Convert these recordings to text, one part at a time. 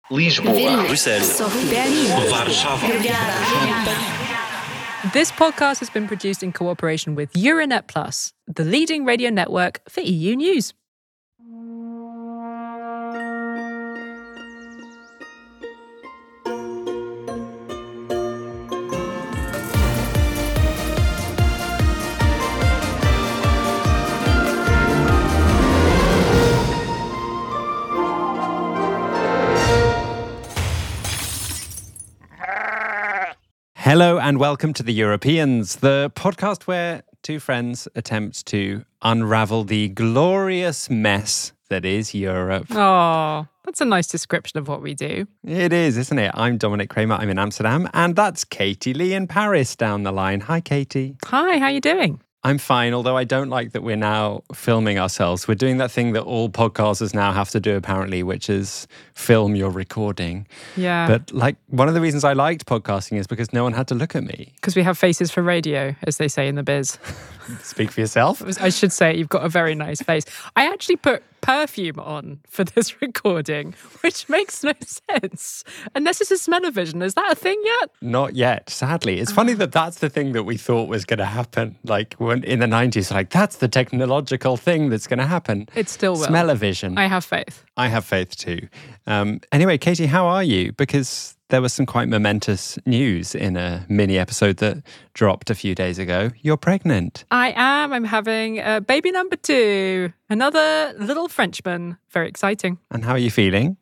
Lisboa, Bruxelles, Berlin, Warszawa. This podcast has been produced in cooperation with Euronet Plus, the leading radio network for EU news. Hello and welcome to The Europeans, the podcast where two friends attempt to unravel the glorious mess that is Europe. Oh, that's a nice description of what we do. It is, isn't it? I'm Dominic Kramer, I'm in Amsterdam, and that's Katie Lee in Paris down the line. Hi, Katie. Hi, how you doing? I'm fine, although I don't like that we're now filming ourselves. We're doing that thing that all podcasters now have to do, apparently, which is film your recording. Yeah. But like one of the reasons I liked podcasting is because no one had to look at me. Because we have faces for radio, as they say in the biz. Speak for yourself. I should say you've got a very nice face. I actually put perfume on for this recording, which makes no sense. Unless it's a smell-o-vision. Is that a thing yet? Not yet, sadly. It's funny that that's the thing that we thought was going to happen. Like when in the 90s, like that's the technological thing that's going to happen. It still will. Smell-o-vision. I have faith. I have faith too. Anyway, Katie, how are you? Because there was some quite momentous news in a mini episode that dropped a few days ago. You're pregnant. I am. I'm having baby number 2. Another little Frenchman. Very exciting. And how are you feeling?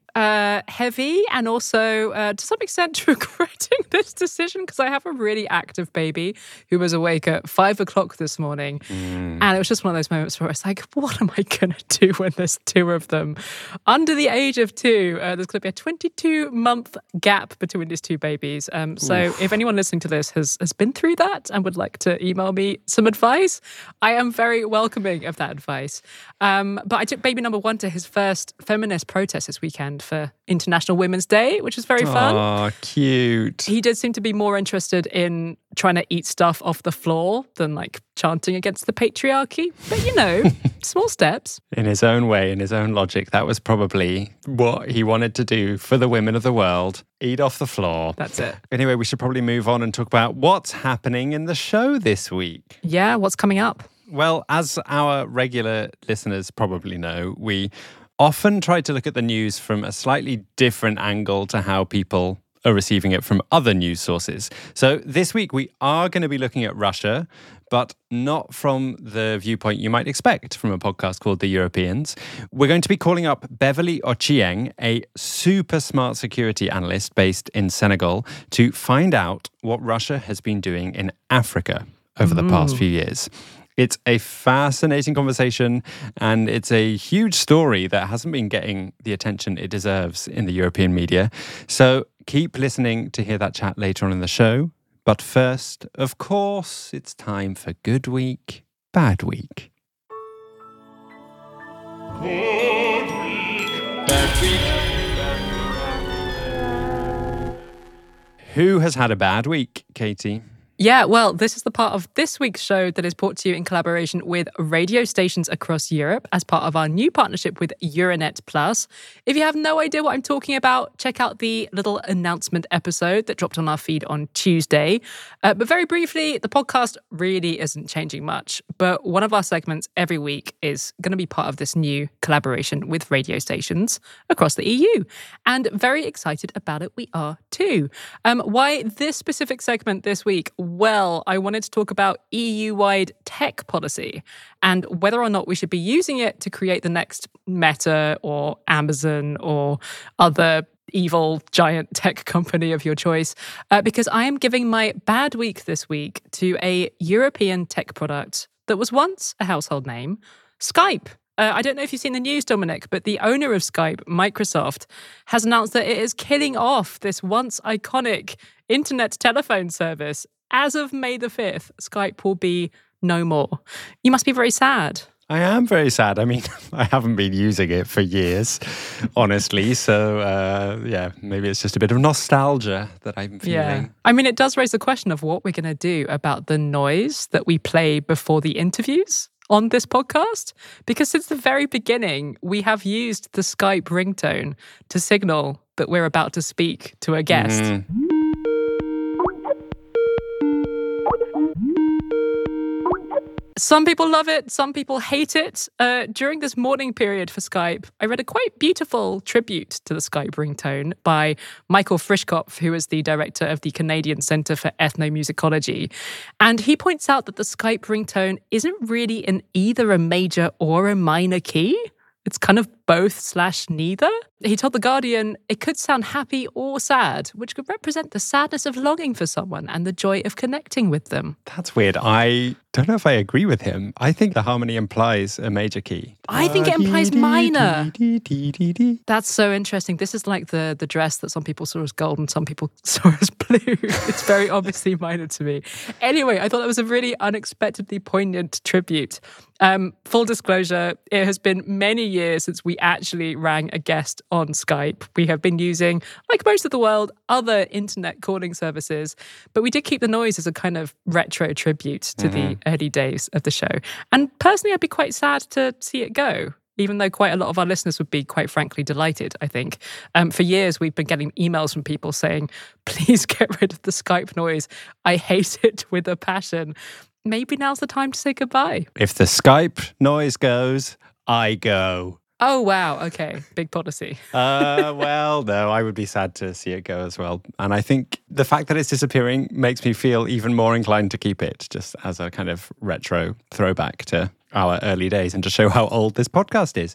Heavy and also to some extent regretting this decision because I have a really active baby who was awake at 5 o'clock this morning. And it was just one of those moments where I was like, what am I going to do when there's 2 of them? Under the age of 2, there's going to be a 22-month gap between these 2 babies. So if anyone listening to this has been through that and would like to email me some advice, I am very welcoming of that advice. But I took baby number 1 to his first feminist protest this weekend for International Women's Day, which was very fun. Oh, cute. He did seem to be more interested in trying to eat stuff off the floor than like chanting against the patriarchy. But you know, small steps. In his own way, in his own logic, that was probably what he wanted to do for the women of the world. Eat off the floor. That's it. Anyway, we should probably move on and talk about what's happening in the show this week. Yeah, what's coming up? Well, as our regular listeners probably know, we often try to look at the news from a slightly different angle to how people are receiving it from other news sources. So this week we are going to be looking at Russia, but not from the viewpoint you might expect from a podcast called The Europeans. We're going to be calling up Beverly Ochieng, a super smart security analyst based in Senegal, to find out what Russia has been doing in Africa over the past few years. It's a fascinating conversation and it's a huge story that hasn't been getting the attention it deserves in the European media. So keep listening to hear that chat later on in the show. But first, of course, it's time for Good Week, Bad Week. Good week, bad week. Who has had a bad week, Katie? Yeah, well, this is the part of this week's show that is brought to you in collaboration with radio stations across Europe as part of our new partnership with Euronet Plus. If you have no idea what I'm talking about, check out the little announcement episode that dropped on our feed on Tuesday. But very briefly, the podcast really isn't changing much, but one of our segments every week is going to be part of this new collaboration with radio stations across the EU. And very excited about it we are too. Why this specific segment this week? Well, I wanted to talk about EU-wide tech policy and whether or not we should be using it to create the next Meta or Amazon or other evil giant tech company of your choice, because I am giving my bad week this week to a European tech product that was once a household name, Skype. I don't know if you've seen the news, Dominic, but the owner of Skype, Microsoft, has announced that it is killing off this once iconic internet telephone service. As of May the 5th, Skype will be no more. You must be very sad. I am very sad. I mean, I haven't been using it for years, honestly. So, yeah, maybe it's just a bit of nostalgia that I'm feeling. Yeah. I mean, it does raise the question of what we're going to do about the noise that we play before the interviews on this podcast. Because since the very beginning, we have used the Skype ringtone to signal that we're about to speak to a guest. Some people love it, some people hate it. During this mourning period for Skype, I read a quite beautiful tribute to the Skype ringtone by Michael Frischkopf, who is the director of the Canadian Centre for Ethnomusicology. And he points out that the Skype ringtone isn't really in either a major or a minor key. It's kind of both/neither. He told The Guardian it could sound happy or sad, which could represent the sadness of longing for someone and the joy of connecting with them. That's weird. I don't know if I agree with him. I think the harmony implies a major key. I think it implies minor. That's so interesting. This is like the dress that some people saw as gold and some people saw as blue. It's very obviously minor to me. Anyway, I thought that was a really unexpectedly poignant tribute. Full disclosure, it has been many years since we actually rang a guest on Skype. We have been using, like most of the world, other internet calling services, but we did keep the noise as a kind of retro tribute to the early days of the show. And personally, I'd be quite sad to see it go, even though quite a lot of our listeners would be, quite frankly, delighted, I think. For years, we've been getting emails from people saying, please get rid of the Skype noise. I hate it with a passion. Maybe now's the time to say goodbye. If the Skype noise goes, I go. Oh, wow. Okay. Big policy. Well, no, I would be sad to see it go as well. And I think the fact that it's disappearing makes me feel even more inclined to keep it, just as a kind of retro throwback to our early days and to show how old this podcast is.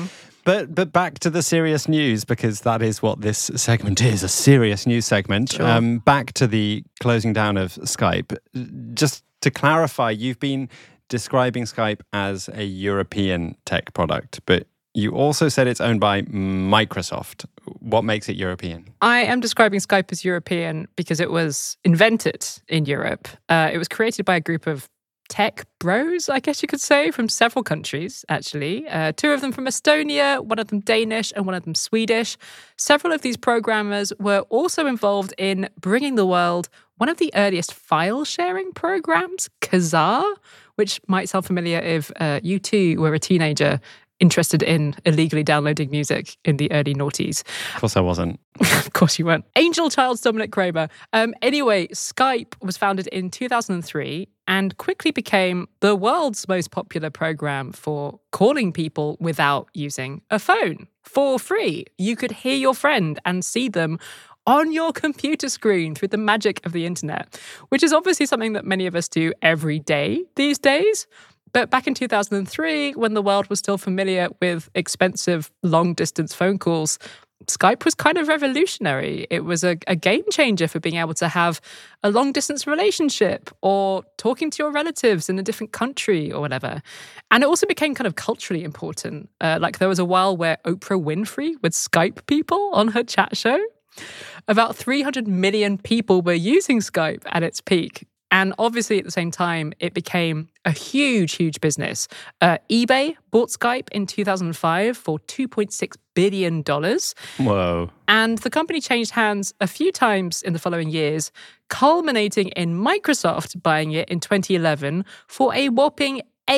But back to the serious news, because that is what this segment is, a serious news segment. Sure. Back to the closing down of Skype. Just to clarify, you've been describing Skype as a European tech product, but you also said it's owned by Microsoft. What makes it European? I am describing Skype as European because it was invented in Europe. It was created by a group of tech bros, I guess you could say, from several countries, actually. Two of them from Estonia, one of them Danish, and one of them Swedish. Several of these programmers were also involved in bringing the world one of the earliest file-sharing programs, Kazaa, which might sound familiar if you too were a teenager interested in illegally downloading music in the early noughties. Of course I wasn't. Of course you weren't. Angel Child's Dominic Kramer. Anyway, Skype was founded in 2003 and quickly became the world's most popular program for calling people without using a phone. For free. You could hear your friend and see them on your computer screen through the magic of the internet, which is obviously something that many of us do every day these days. But back in 2003, when the world was still familiar with expensive long-distance phone calls, Skype was kind of revolutionary. It was a game changer for being able to have a long-distance relationship or talking to your relatives in a different country or whatever. And it also became kind of culturally important. Like there was a while where Oprah Winfrey would Skype people on her chat show. About 300 million people were using Skype at its peak. And obviously, at the same time, it became a huge, huge business. eBay bought Skype in 2005 for $2.6 billion. Whoa. And the company changed hands a few times in the following years, culminating in Microsoft buying it in 2011 for a whopping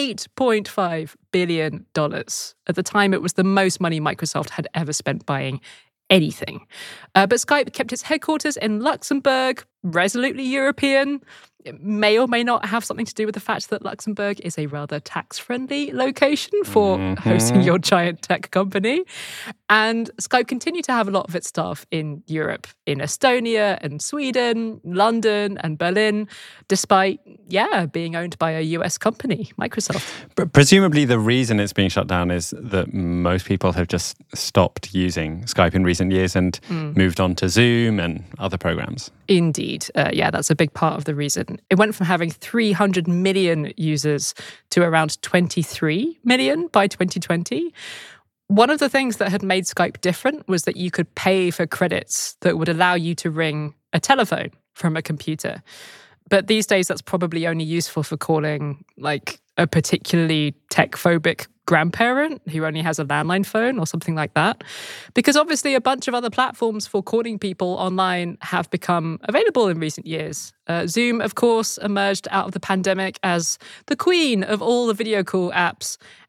$8.5 billion. At the time, it was the most money Microsoft had ever spent buying anything. But Skype kept its headquarters in Luxembourg, resolutely European. It may or may not have something to do with the fact that Luxembourg is a rather tax-friendly location for hosting your giant tech company. And Skype continued to have a lot of its staff in Europe, in Estonia and Sweden, London and Berlin, despite, being owned by a US company, Microsoft. But presumably the reason it's being shut down is that most people have just stopped using Skype in recent years and moved on to Zoom and other programs. Indeed. That's a big part of the reason. It went from having 300 million users to around 23 million by 2020. One of the things that had made Skype different was that you could pay for credits that would allow you to ring a telephone from a computer. But these days, that's probably only useful for calling like a particularly tech-phobic grandparent who only has a landline phone or something like that. Because obviously a bunch of other platforms for calling people online have become available in recent years. Zoom, of course, emerged out of the pandemic as the queen of all the video call apps.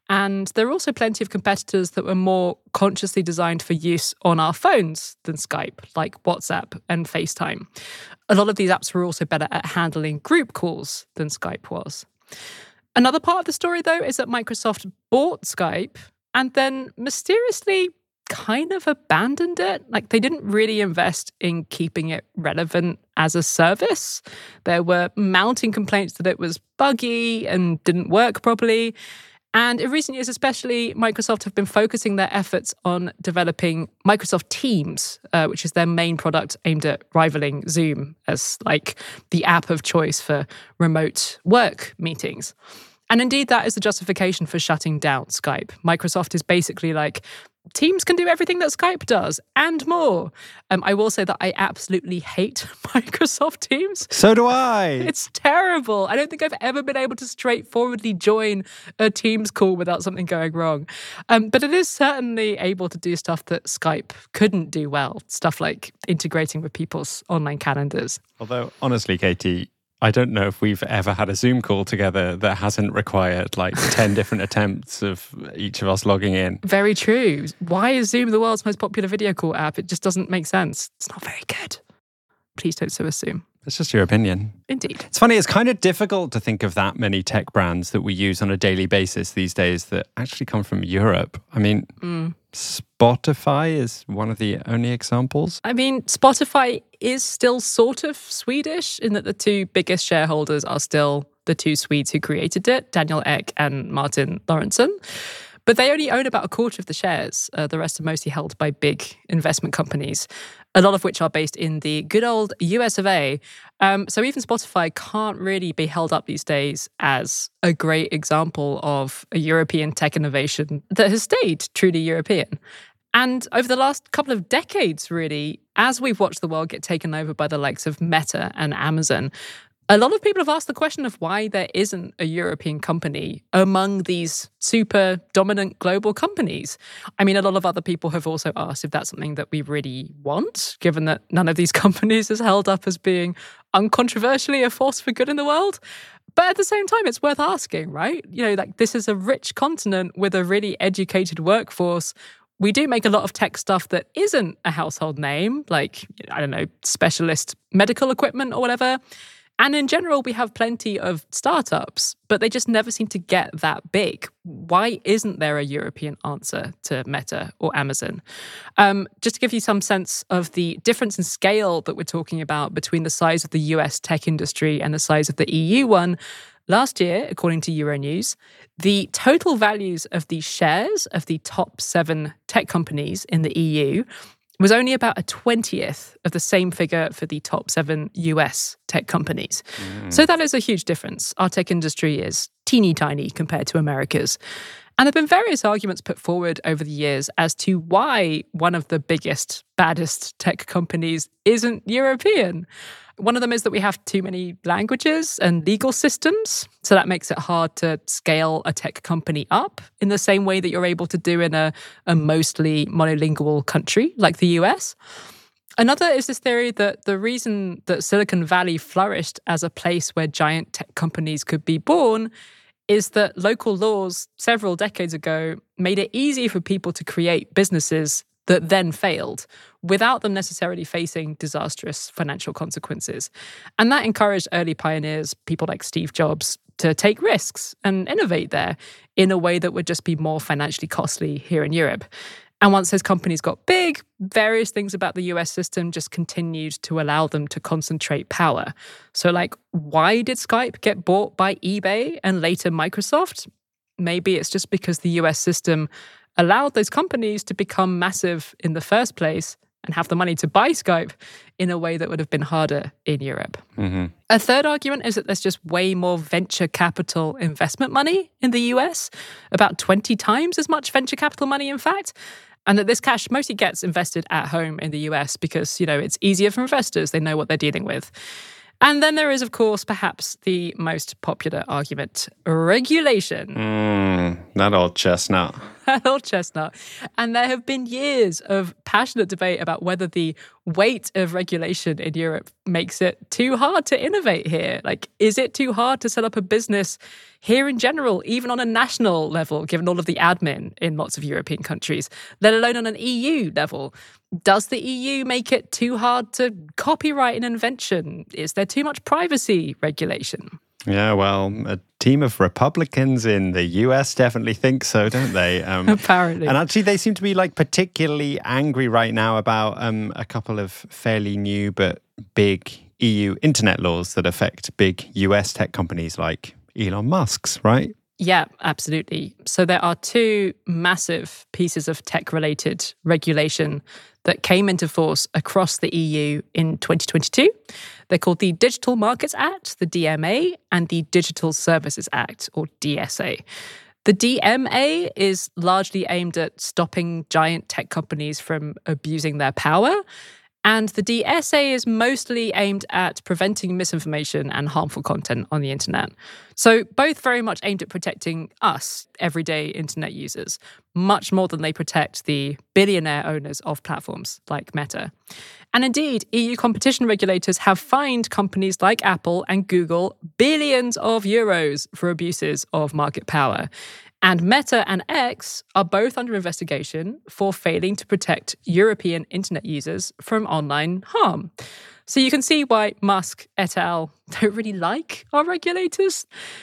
And there are also plenty of competitors that were more consciously designed for use on our phones than Skype, like WhatsApp and FaceTime. A lot of these apps were also better at handling group calls than Skype was. Another part of the story, though, is that Microsoft bought Skype and then mysteriously kind of abandoned it. Like, they didn't really invest in keeping it relevant as a service. There were mounting complaints that it was buggy and didn't work properly. And in recent years, especially, Microsoft have been focusing their efforts on developing Microsoft Teams, which is their main product aimed at rivaling Zoom as like the app of choice for remote work meetings. And indeed, that is the justification for shutting down Skype. Microsoft is basically like, Teams can do everything that Skype does and more. I will say that I absolutely hate Microsoft Teams. So do I. It's terrible. I don't think I've ever been able to straightforwardly join a Teams call without something going wrong. But it is certainly able to do stuff that Skype couldn't do well. Stuff like integrating with people's online calendars. Although, honestly, Katie, I don't know if we've ever had a Zoom call together that hasn't required like 10 different attempts of each of us logging in. Very true. Why is Zoom the world's most popular video call app? It just doesn't make sense. It's not very good. Please don't so assume. It's just your opinion. Indeed. It's funny, it's kind of difficult to think of that many tech brands that we use on a daily basis these days that actually come from Europe. I mean, Spotify is one of the only examples. I mean, Spotify is still sort of Swedish in that the two biggest shareholders are still the two Swedes who created it, Daniel Ek and Martin Lorentzon. But they only own about a quarter of the shares. The rest are mostly held by big investment companies, a lot of which are based in the good old US of A. So even Spotify can't really be held up these days as a great example of a European tech innovation that has stayed truly European. And over the last couple of decades, really, as we've watched the world get taken over by the likes of Meta and Amazon, a lot of people have asked the question of why there isn't a European company among these super dominant global companies. I mean, a lot of other people have also asked if that's something that we really want, given that none of these companies is held up as being uncontroversially a force for good in the world. But at the same time, it's worth asking, right? You know, like, this is a rich continent with a really educated workforce. We do make a lot of tech stuff that isn't a household name, like, I don't know, specialist medical equipment or whatever. And in general, we have plenty of startups, but they just never seem to get that big. Why isn't there a European answer to Meta or Amazon? Just to give you some sense of the difference in scale that we're talking about between the size of the US tech industry and the size of the EU one, last year, according to Euronews, the total values of the shares of the top 7 tech companies in the EU was only about a 20th of the same figure for the top 7 US tech companies. So that is a huge difference. Our tech industry is teeny tiny compared to America's. And there have been various arguments put forward over the years as to why one of the biggest, baddest tech companies isn't European. One of them is that we have too many languages and legal systems, so that makes it hard to scale a tech company up in the same way that you're able to do in a mostly monolingual country like the US. Another is this theory that the reason that Silicon Valley flourished as a place where giant tech companies could be born is that local laws several decades ago made it easy for people to create businesses that then failed without them necessarily facing disastrous financial consequences. And that encouraged early pioneers, people like Steve Jobs, to take risks and innovate there in a way that would just be more financially costly here in Europe. And once those companies got big, various things about the US system just continued to allow them to concentrate power. So, like, why did Skype get bought by eBay and later Microsoft? Maybe it's just because the US system allowed those companies to become massive in the first place and have the money to buy Skype in a way that would have been harder in Europe. A third argument is that there's just way more venture capital investment money in the US, about 20 times as much venture capital money, in fact, and that this cash mostly gets invested at home in the US because, you know, it's easier for investors. They know what they're dealing with. And then there is, of course, perhaps the most popular argument, regulation. That old chestnut. An old chestnut. And there have been years of passionate debate about whether the weight of regulation in Europe makes it too hard to innovate here. Like, is it too hard to set up a business here in general, even on a national level, given all of the admin in lots of European countries, let alone on an EU level? Does the EU make it too hard to copyright an invention? Is there too much privacy regulation? Yeah, well, a team of Republicans in the US definitely think so, don't they? Apparently. And actually, they seem to be particularly angry right now about a couple of fairly new but big EU internet laws that affect big US tech companies like Elon Musk's, right? Yeah, absolutely. So there are two massive pieces of tech-related regulation that came into force across the EU in 2022. They're called the Digital Markets Act, the DMA, and the Digital Services Act, or DSA. The DMA is largely aimed at stopping giant tech companies from abusing their power. And the DSA is mostly aimed at preventing misinformation and harmful content on the internet. So both very much aimed at protecting us, everyday internet users, much more than they protect the billionaire owners of platforms like Meta. And indeed, EU competition regulators have fined companies like Apple and Google billions of euros for abuses of market power. And Meta and X are both under investigation for failing to protect European internet users from online harm. So you can see why Musk et al. Don't really like our regulators.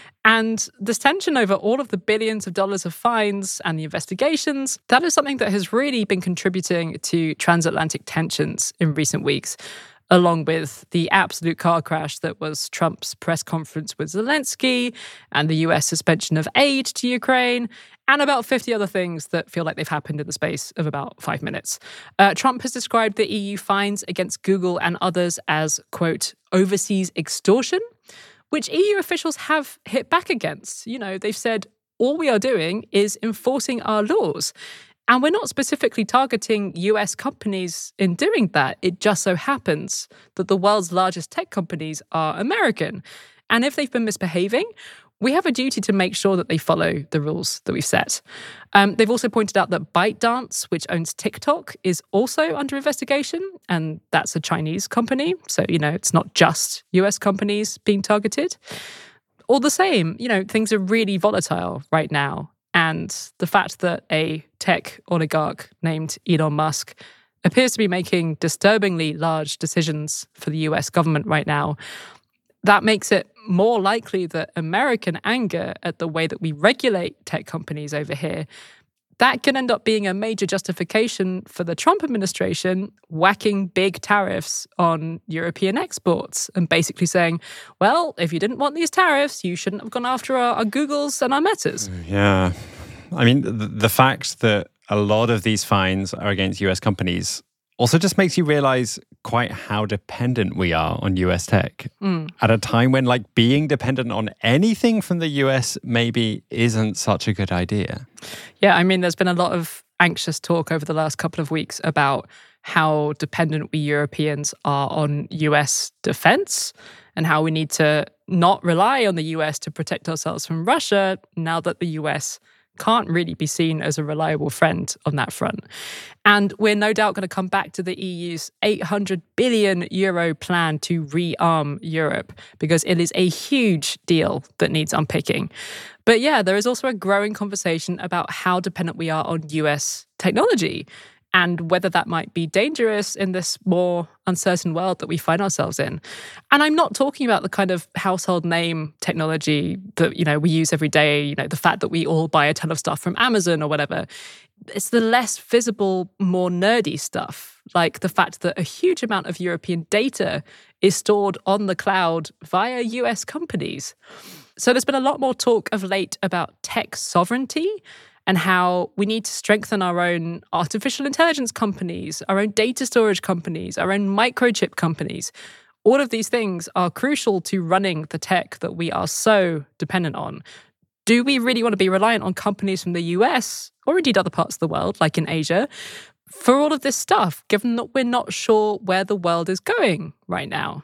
And this tension over all of the billions of dollars of fines and the investigations, that is something that has really been contributing to transatlantic tensions in recent weeks, along with the absolute car crash that was Trump's press conference with Zelensky and the US suspension of aid to Ukraine, and about 50 other things that feel like they've happened in the space of about 5 minutes. Trump has described the EU fines against Google and others as, quote, overseas extortion, which EU officials have hit back against. You know, they've said, all we are doing is enforcing our laws. And we're not specifically targeting US companies in doing that. It just so happens that the world's largest tech companies are American. And if they've been misbehaving, we have a duty to make sure that they follow the rules that we've set. They've also pointed out that ByteDance, which owns TikTok, is also under investigation. And that's a Chinese company. So, you know, it's not just US companies being targeted. All the same, you know, things are really volatile right now. And the fact that a tech oligarch named Elon Musk appears to be making disturbingly large decisions for the US government right now, that makes it more likely that American anger at the way that we regulate tech companies over here, that can end up being a major justification for the Trump administration whacking big tariffs on European exports and basically saying, well, if you didn't want these tariffs, you shouldn't have gone after our Googles and our Metas. Yeah. I mean, the fact that a lot of these fines are against US companies also just makes you realize quite how dependent we are on US tech at a time when being dependent on anything from the US maybe isn't such a good idea. Yeah, I mean, there's been a lot of anxious talk over the last couple of weeks about how dependent we Europeans are on US defense and how we need to not rely on the US to protect ourselves from Russia now that the US can't really be seen as a reliable friend on that front. And we're no doubt going to come back to the EU's 800 billion euro plan to rearm Europe because it is a huge deal that needs unpicking. But yeah, there is also a growing conversation about how dependent we are on US technology and whether that might be dangerous in this more uncertain world that we find ourselves in. And I'm not talking about the kind of household name technology that, you know, we use every day, you know, the fact that we all buy a ton of stuff from Amazon or whatever. It's the less visible, more nerdy stuff, like the fact that a huge amount of European data is stored on the cloud via US companies. So there's been a lot more talk of late about tech sovereignty and how we need to strengthen our own artificial intelligence companies, our own data storage companies, our own microchip companies. All of these things are crucial to running the tech that we are so dependent on. Do we really want to be reliant on companies from the US or indeed other parts of the world, like in Asia, for all of this stuff, given that we're not sure where the world is going right now?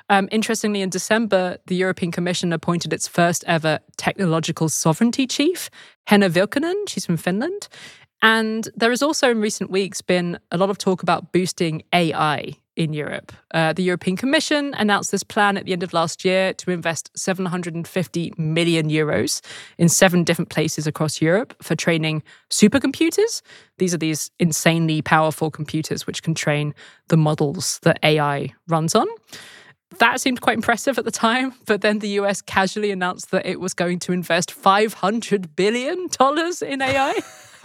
Interestingly, in December, the European Commission appointed its first ever technological sovereignty chief, Henna Vilkkunen. She's from Finland. And there has also in recent weeks been a lot of talk about boosting AI in Europe. The European Commission announced this plan at the end of last year to invest 750 million euros in 7 different places across Europe for training supercomputers. These are these insanely powerful computers which can train the models that AI runs on. That seemed quite impressive at the time, but then the US casually announced that it was going to invest $500 billion in AI.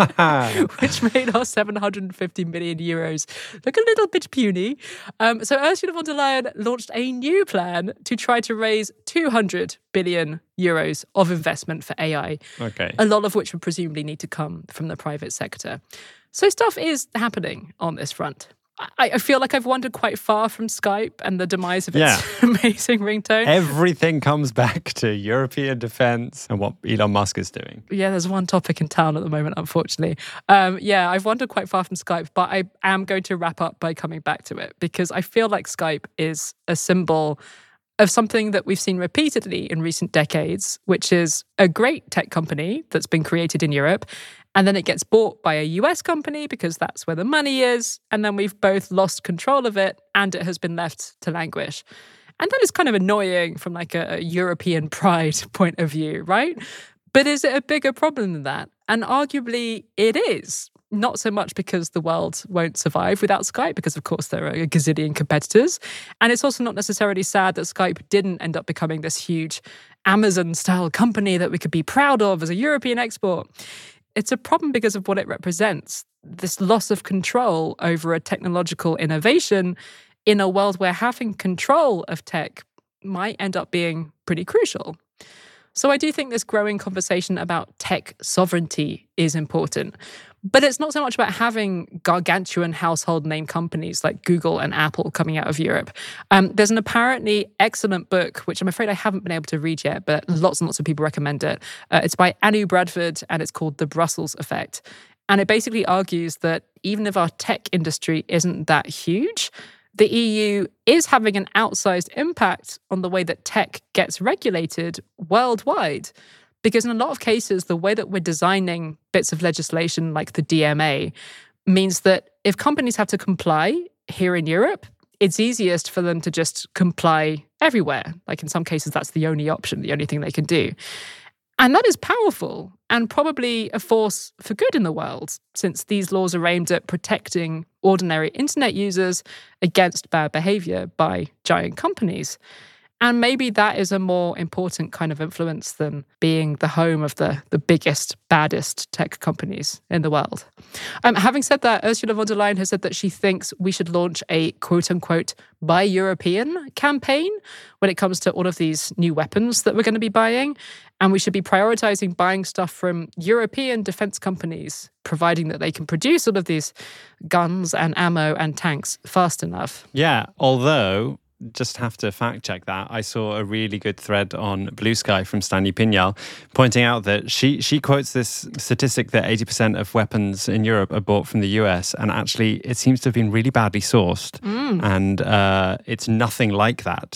Which made our 750 million euros look a little bit puny. So Ursula von der Leyen launched a new plan to try to raise 200 billion euros of investment for AI. Okay. A lot of which would presumably need to come from the private sector. So stuff is happening on this front. I feel like I've wandered quite far from Skype and the demise of its amazing ringtone. Everything comes back to European defense and what Elon Musk is doing. Yeah, there's one topic in town at the moment, unfortunately. I've wandered quite far from Skype, but I am going to wrap up by coming back to it because I feel like Skype is a symbol of something that we've seen repeatedly in recent decades, which is a great tech company that's been created in Europe. And then it gets bought by a US company because that's where the money is. And then we've both lost control of it and it has been left to languish. And that is kind of annoying from like a European pride point of view, right? But is it a bigger problem than that? And arguably it is. Not so much because the world won't survive without Skype, because of course there are a gazillion competitors. And it's also not necessarily sad that Skype didn't end up becoming this huge Amazon-style company that we could be proud of as a European export. It's a problem because of what it represents, this loss of control over a technological innovation in a world where having control of tech might end up being pretty crucial. So I do think this growing conversation about tech sovereignty is important. But it's not so much about having gargantuan household name companies like Google and Apple coming out of Europe. There's an apparently excellent book, which I'm afraid I haven't been able to read yet, but lots and lots of people recommend it. It's by Anu Bradford, and it's called The Brussels Effect. And it basically argues that even if our tech industry isn't that huge, the EU is having an outsized impact on the way that tech gets regulated worldwide. Because in a lot of cases, the way that we're designing bits of legislation like the DMA means that if companies have to comply here in Europe, it's easiest for them to just comply everywhere. Like in some cases, that's the only option, the only thing they can do. And that is powerful and probably a force for good in the world, since these laws are aimed at protecting ordinary internet users against bad behavior by giant companies. And maybe that is a more important kind of influence than being the home of the biggest, baddest tech companies in the world. Having said that, Ursula von der Leyen has said that she thinks we should launch a quote-unquote Buy European campaign when it comes to all of these new weapons that we're going to be buying. And we should be prioritizing buying stuff from European defense companies, providing that they can produce all of these guns and ammo and tanks fast enough. Yeah, although just have to fact check that. I saw a really good thread on Blue Sky from Stanley Pignal pointing out that she quotes this statistic that 80% of weapons in Europe are bought from the US, and actually it seems to have been really badly sourced. And it's nothing like that.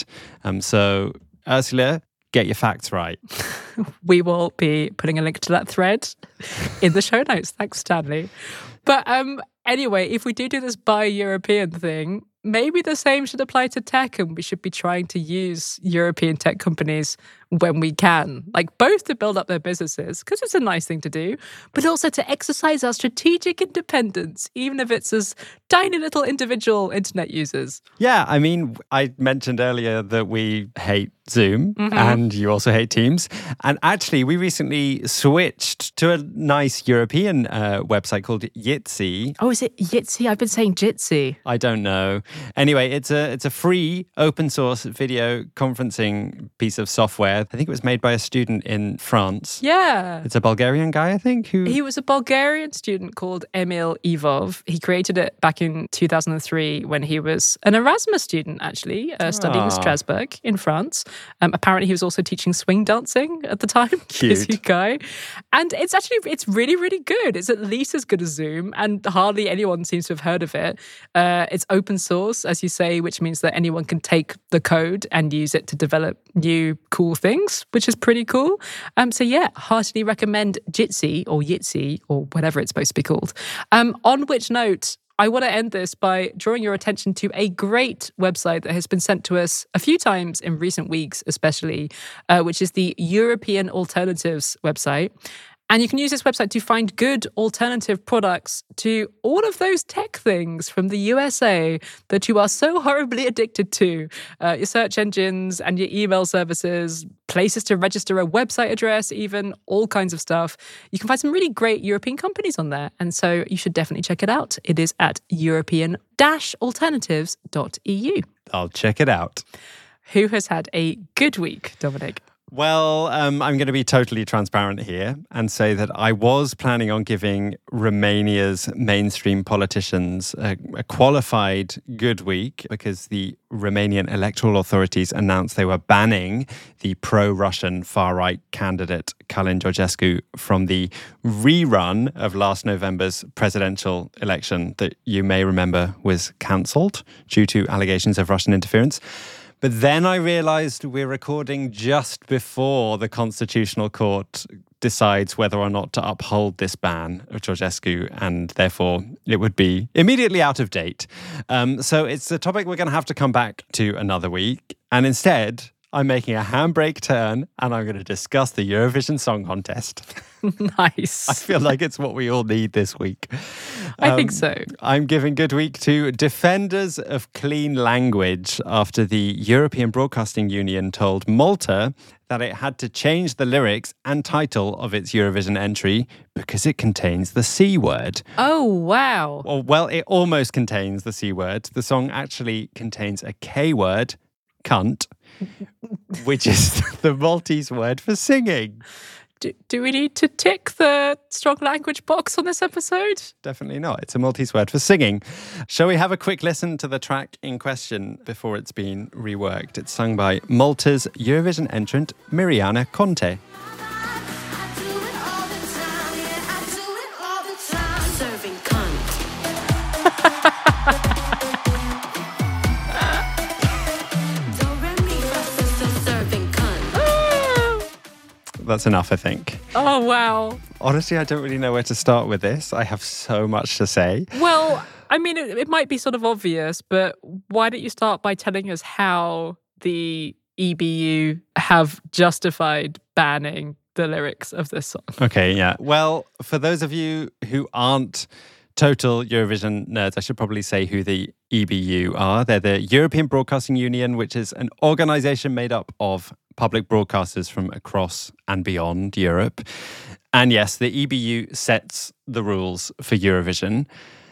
So Ursula, get your facts right. We will be putting a link to that thread in the show notes. Thanks, Stanley. But anyway, if we do this Buy European thing, maybe the same should apply to tech, and we should be trying to use European tech companies when we can, like both to build up their businesses, because it's a nice thing to do, but also to exercise our strategic independence, even if it's as tiny little individual internet users. Yeah, I mean, I mentioned earlier that we hate Zoom and you also hate Teams. And actually, we recently switched to a nice European website called Jitsi. Oh, is it Jitsi? I've been saying Jitsi. I don't know. Anyway, it's a free open source video conferencing piece of software. I think it was made by a student in France. Yeah. It's a Bulgarian guy, I think. He was a Bulgarian student called Emil Ivov. He created it back in 2003 when he was an Erasmus student, actually, studying in Strasbourg in France. Apparently, he was also teaching swing dancing at the time. Cute guy. And it's really, really good. It's at least as good as Zoom, and hardly anyone seems to have heard of it. It's open source. source, as you say, which means that anyone can take the code and use it to develop new cool things, which is pretty cool. So yeah, heartily recommend Jitsi or whatever it's supposed to be called. On which note, I want to end this by drawing your attention to a great website that has been sent to us a few times in recent weeks, especially, which is the European Alternatives website. And you can use this website to find good alternative products to all of those tech things from the USA that you are so horribly addicted to. Your search engines and your email services, places to register a website address, even all kinds of stuff. You can find some really great European companies on there. And so you should definitely check it out. It is at european-alternatives.eu. I'll check it out. Who has had a good week, Dominic? Well, I'm going to be totally transparent here and say that I was planning on giving Romania's mainstream politicians a qualified good week because the Romanian electoral authorities announced they were banning the pro-Russian far-right candidate Călin Georgescu from the rerun of last November's presidential election that you may remember was cancelled due to allegations of Russian interference. But then I realized we're recording just before the Constitutional Court decides whether or not to uphold this ban of Georgescu, and therefore it would be immediately out of date. So it's a topic we're going to have to come back to another week. And instead, I'm making a handbrake turn and I'm going to discuss the Eurovision Song Contest. Nice. I feel like it's what we all need this week. I think so. I'm giving good week to defenders of clean language after the European Broadcasting Union told Malta that it had to change the lyrics and title of its Eurovision entry because it contains the C word. Oh, wow. Well, it almost contains the C word. The song actually contains a K word, cunt, which is the Maltese word for singing. Do we need to tick the strong language box on this episode? Definitely not. It's a Maltese word for singing. Shall we have a quick listen to the track in question before it's been reworked? It's sung by Malta's Eurovision entrant Mirjana Conte. That's enough, I think. Oh, wow. Honestly, I don't really know where to start with this. I have so much to say. Well, I mean, it might be sort of obvious, but why don't you start by telling us how the EBU have justified banning the lyrics of this song? Okay, yeah. Well, for those of you who aren't total Eurovision nerds, I should probably say who the EBU are. They're the European Broadcasting Union, which is an organisation made up of public broadcasters from across and beyond Europe. And yes, the EBU sets the rules for Eurovision.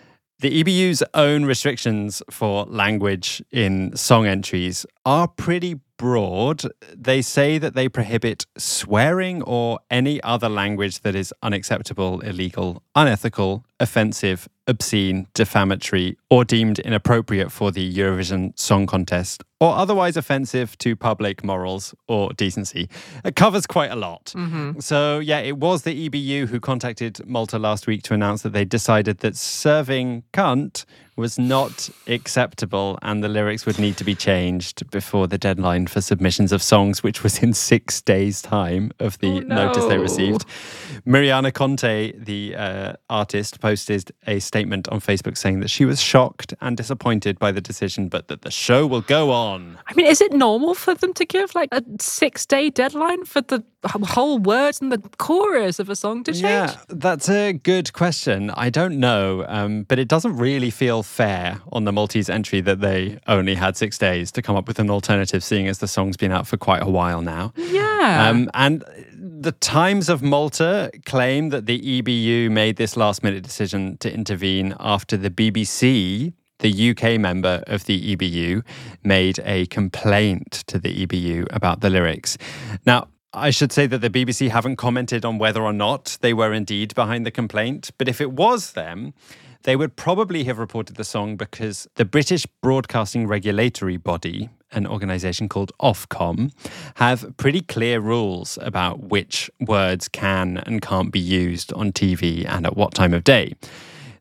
The EBU's own restrictions for language in song entries are pretty broad. They say that they prohibit swearing or any other language that is unacceptable, illegal, unethical, offensive, obscene, defamatory, or deemed inappropriate for the Eurovision Song Contest, or otherwise offensive to public morals or decency. It covers quite a lot. Mm-hmm. So, yeah, it was the EBU who contacted Malta last week to announce that they decided that serving cunt was not acceptable and the lyrics would need to be changed before the deadline for submissions of songs, which was in 6 days' time of the notice they received. Mirjana Conte, the artist, posted a statement on Facebook saying that she was shocked and disappointed by the decision, but that the show will go on. I mean, is it normal for them to give like a 6-day deadline for the whole words and the chorus of a song to change? Yeah, that's a good question. I don't know, but it doesn't really feel fair on the Maltese entry that they only had 6 days to come up with an alternative, seeing as the song's been out for quite a while now. Yeah. And the Times of Malta claim that the EBU made this last-minute decision to intervene after the BBC, the UK member of the EBU, made a complaint to the EBU about the lyrics. Now, I should say that the BBC haven't commented on whether or not they were indeed behind the complaint, but if it was them, they would probably have reported the song because the British Broadcasting Regulatory Body, an organisation called Ofcom, have pretty clear rules about which words can and can't be used on TV and at what time of day.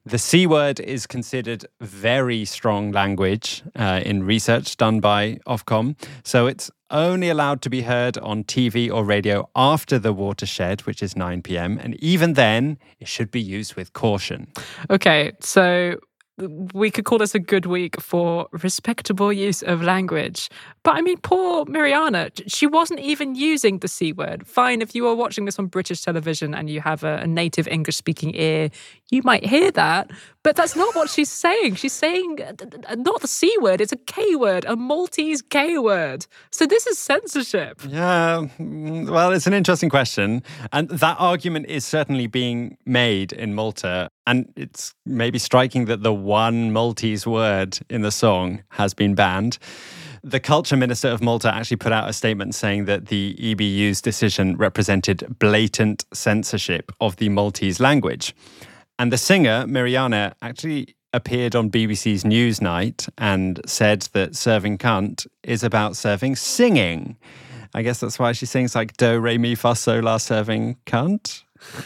The C word is considered very strong language in research done by Ofcom. So it's only allowed to be heard on TV or radio after the watershed, which is 9 p.m. And even then, it should be used with caution. Okay, so we could call this a good week for respectable use of language. But I mean, poor Mirjana, she wasn't even using the C word. Fine, if you are watching this on British television and you have a native English-speaking ear, you might hear that. But that's not what she's saying. She's saying not the C word, it's a K word, a Maltese K word. So this is censorship. Yeah, well, it's an interesting question. And that argument is certainly being made in Malta. And it's maybe striking that the one Maltese word in the song has been banned. The culture minister of Malta actually put out a statement saying that the EBU's decision represented blatant censorship of the Maltese language. And the singer, Mirjana, actually appeared on BBC's Newsnight and said that serving cunt is about serving singing. I guess that's why she sings like do, re, mi, fa, sol, la, serving cunt.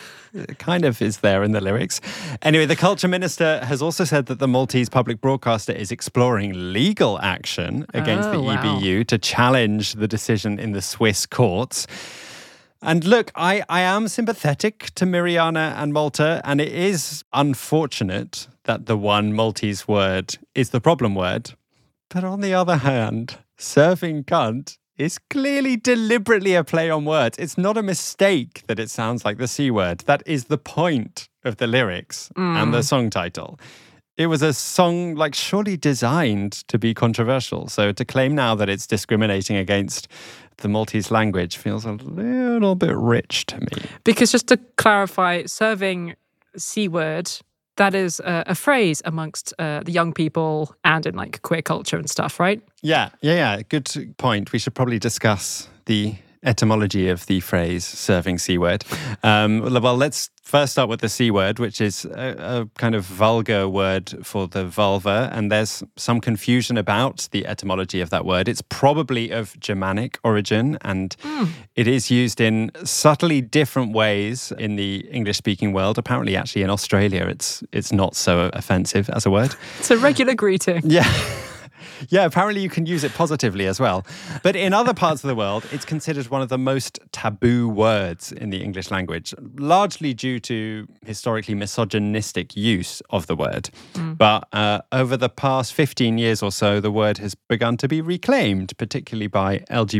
It kind of is there in the lyrics. Anyway, the culture minister has also said that the Maltese public broadcaster is exploring legal action against the EBU to challenge the decision in the Swiss courts. And look, I am sympathetic to Mirjana and Malta, and it is unfortunate that the one Maltese word is the problem word. But on the other hand, serving cunt is clearly deliberately a play on words. It's not a mistake that it sounds like the C word. That is the point of the lyrics and the song title. It was a song like surely designed to be controversial. So to claim now that it's discriminating against the Maltese language feels a little bit rich to me. Because just to clarify, serving C word, that is a phrase amongst the young people and in like queer culture and stuff, right? Yeah. Good point. We should probably discuss the etymology of the phrase serving C word. Well, let's first start with the C word, which is a kind of vulgar word for the vulva. And there's some confusion about the etymology of that word. It's probably of Germanic origin, and it is used in subtly different ways in the English-speaking world. Apparently, actually, in Australia, it's not so offensive as a word. It's a regular greeting. Yeah. Yeah, apparently you can use it positively as well. But in other parts of the world, it's considered one of the most taboo words in the English language, largely due to historically misogynistic use of the word. But over the past 15 years or so, the word has begun to be reclaimed, particularly by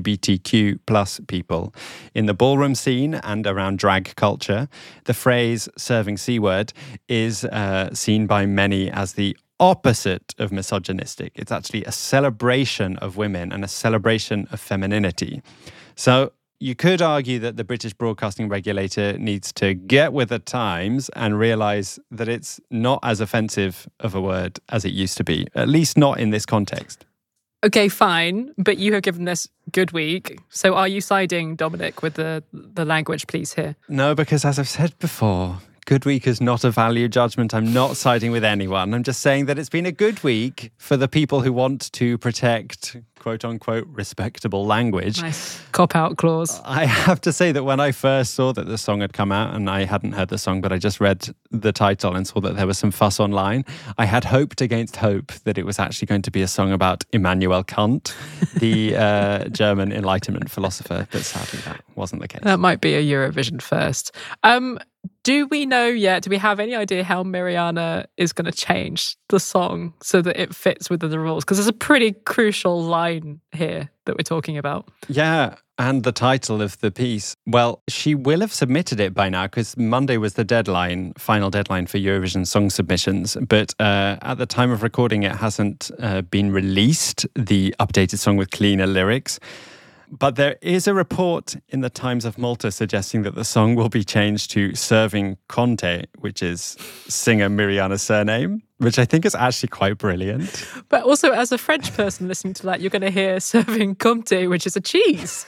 LGBTQ plus people. In the ballroom scene and around drag culture, the phrase serving C word is seen by many as the opposite of misogynistic. It's actually a celebration of women and a celebration of femininity. So you could argue that the British Broadcasting Regulator needs to get with the times and realise that it's not as offensive of a word as it used to be, at least not in this context. Okay, fine, but you have given this good week. So are you siding, Dominic, with the language police here? No, because as I've said before, good week is not a value judgment. I'm not siding with anyone. I'm just saying that it's been a good week for the people who want to protect, quote unquote, respectable language. Nice cop-out clause. I have to say that when I first saw that the song had come out, and I hadn't heard the song, but I just read the title and saw that there was some fuss online, I had hoped against hope that it was actually going to be a song about Immanuel Kant, the German Enlightenment philosopher, but sadly that wasn't the case. That might be a Eurovision first. Do we know yet, do we have any idea how Mirjana is going to change the song so that it fits within the rules? Because there's a pretty crucial line here that we're talking about. Yeah, and the title of the piece. Well, she will have submitted it by now because Monday was the final deadline for Eurovision song submissions. But at the time of recording, it hasn't been released, the updated song with cleaner lyrics. But there is a report in the Times of Malta suggesting that the song will be changed to Serving Conte, which is singer Mirjana's surname, which I think is actually quite brilliant. But also, as a French person listening to that, you're going to hear Serving Comte, which is a cheese.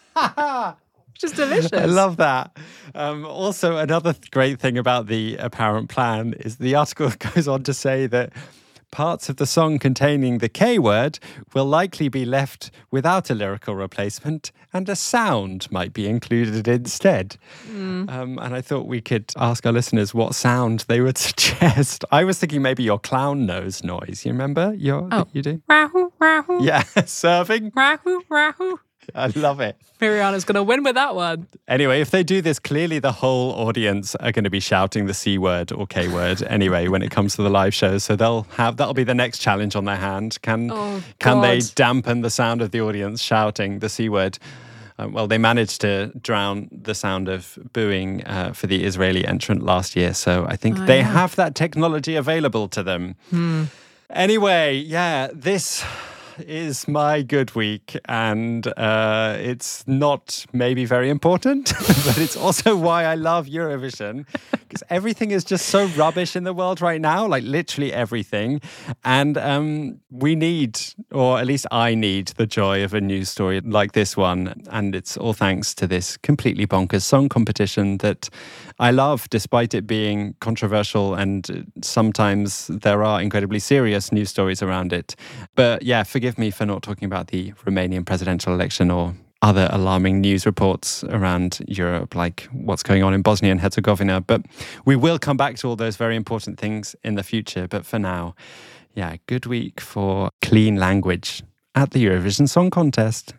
Which is delicious. I love that. Also, another great thing about the apparent plan is the article goes on to say that parts of the song containing the K word will likely be left without a lyrical replacement and a sound might be included instead. And I thought we could ask our listeners what sound they would suggest. I was thinking maybe your clown nose noise. You remember? You do? Rahoo, rahoo. Yeah, serving. Rahoo, rahoo. I love it. Miriana's going to win with that one. Anyway, if they do this, clearly the whole audience are going to be shouting the C word or K word anyway when it comes to the live shows. So that'll be the next challenge on their hand. Can they dampen the sound of the audience shouting the C word? Well, they managed to drown the sound of booing for the Israeli entrant last year. So I think they have that technology available to them. Anyway, yeah, this is my good week, and it's not maybe very important, but it's also why I love Eurovision, because everything is just so rubbish in the world right now, like literally everything. And we need, or at least I need, the joy of a news story like this one. And it's all thanks to this completely bonkers song competition that I love, despite it being controversial, and sometimes there are incredibly serious news stories around it. But yeah, forgive me for not talking about the Romanian presidential election or other alarming news reports around Europe, like what's going on in Bosnia and Herzegovina. But we will come back to all those very important things in the future. But for now, yeah, good week for clean language at the Eurovision Song Contest.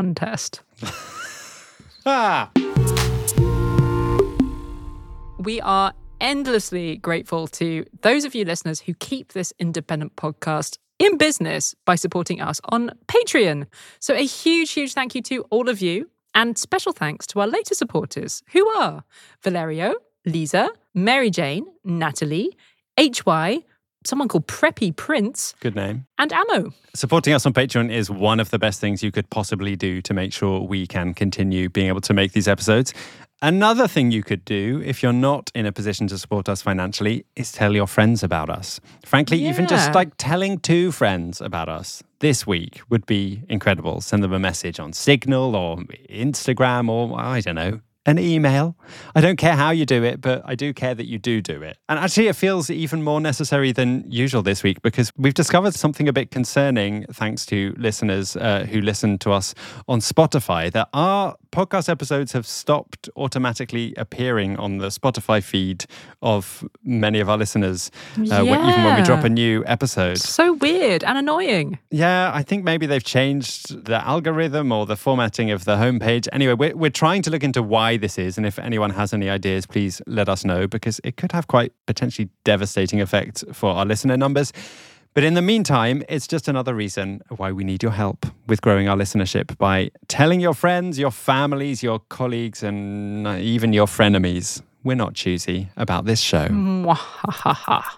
We are endlessly grateful to those of you listeners who keep this independent podcast in business by supporting us on Patreon. So a huge, huge thank you to all of you, and special thanks to our latest supporters, who are Valerio, Lisa, Mary Jane, Natalie, HY, someone called Preppy Prince. Good name. And Ammo. Supporting us on Patreon is one of the best things you could possibly do to make sure we can continue being able to make these episodes. Another thing you could do, if you're not in a position to support us financially, is tell your friends about us. Frankly, even just like telling 2 friends about us this week would be incredible. Send them a message on Signal or Instagram or, I don't know, an email. I don't care how you do it, but I do care that you do it. And actually, it feels even more necessary than usual this week because we've discovered something a bit concerning, thanks to listeners who listen to us on Spotify, that our podcast episodes have stopped automatically appearing on the Spotify feed of many of our listeners, even when we drop a new episode. So weird and annoying. Yeah, I think maybe they've changed the algorithm or the formatting of the homepage. Anyway, we're trying to look into why this is, and if anyone has any ideas, please let us know, because it could have quite potentially devastating effects for our listener numbers. But in the meantime, it's just another reason why we need your help with growing our listenership by telling your friends, your families, your colleagues, and even your frenemies. We're not choosy about this show. Mwahaha.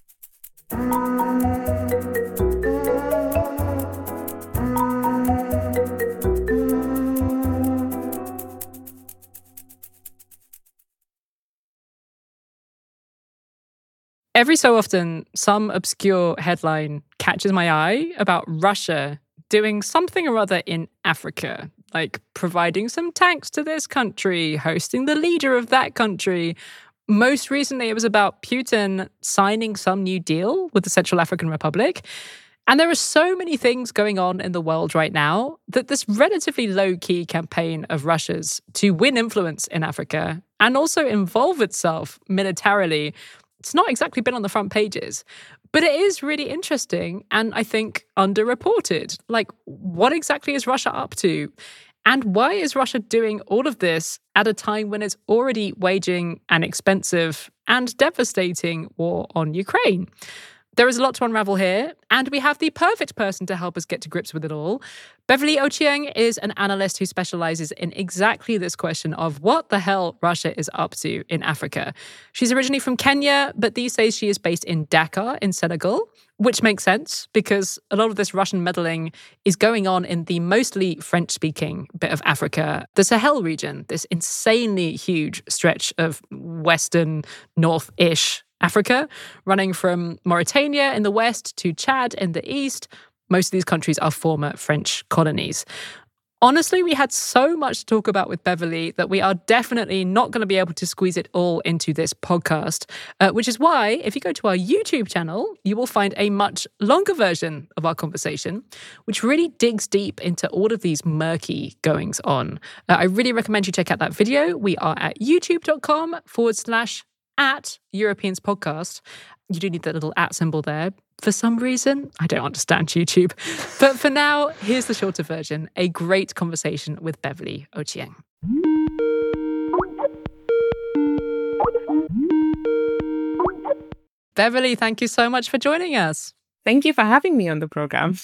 Every so often, some obscure headline catches my eye about Russia doing something or other in Africa, like providing some tanks to this country, hosting the leader of that country. Most recently, it was about Putin signing some new deal with the Central African Republic. And there are so many things going on in the world right now that this relatively low-key campaign of Russia's to win influence in Africa and also involve itself militarily, it's not exactly been on the front pages, but it is really interesting and I think underreported. Like, what exactly is Russia up to? And why is Russia doing all of this at a time when it's already waging an expensive and devastating war on Ukraine? There is a lot to unravel here, and we have the perfect person to help us get to grips with it all. Beverly Ochieng is an analyst who specializes in exactly this question of what the hell Russia is up to in Africa. She's originally from Kenya, but these days she is based in Dakar in Senegal, which makes sense because a lot of this Russian meddling is going on in the mostly French-speaking bit of Africa, the Sahel region, this insanely huge stretch of Western, North-ish Africa, running from Mauritania in the west to Chad in the east. Most of these countries are former French colonies. Honestly, we had so much to talk about with Beverly that we are definitely not going to be able to squeeze it all into this podcast, which is why if you go to our YouTube channel, you will find a much longer version of our conversation, which really digs deep into all of these murky goings on. I really recommend you check out that video. We are at youtube.com/@Europeans Podcast. You do need that little @ symbol there. For some reason, I don't understand YouTube. But for now, here's the shorter version, a great conversation with Beverly Ochieng. Beverly, thank you so much for joining us. Thank you for having me on the program.